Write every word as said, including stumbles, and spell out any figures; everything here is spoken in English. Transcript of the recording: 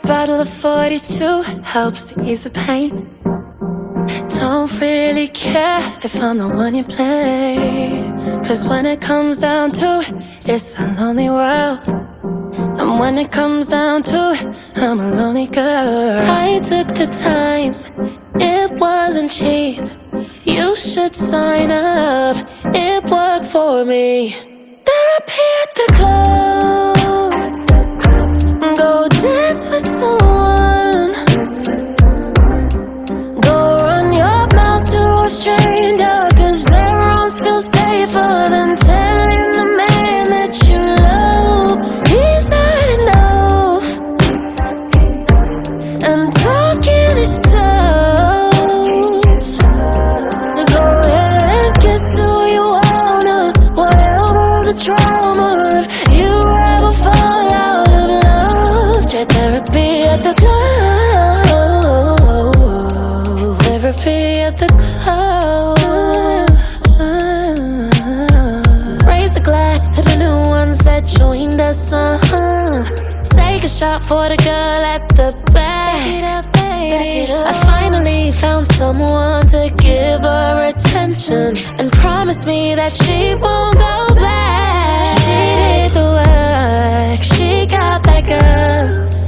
bottle of forty-two helps to ease the pain. Don't really care if I'm the one you play, 'cause when it comes down to it, it's a lonely world. And when it comes down to it, I'm a lonely girl. I took the time, it wasn't cheap. You should sign up, it worked for me. Therapy at the club, go dance with someone, go run your mouth to a stranger, 'cause their arms feel safer than telling the man that you love he's not enough. And talking is tough, so go ahead and kiss who you wanna, whatever the trauma. If you ever fall out of love, try therapy at the club. Therapy at the club. Raise a glass to the new ones that joined us, uh-huh. Take a shot for the girl at the back. Back it up, baby. I finally found someone to give her attention and promise me that she won't go back. She did the work, she got that girl.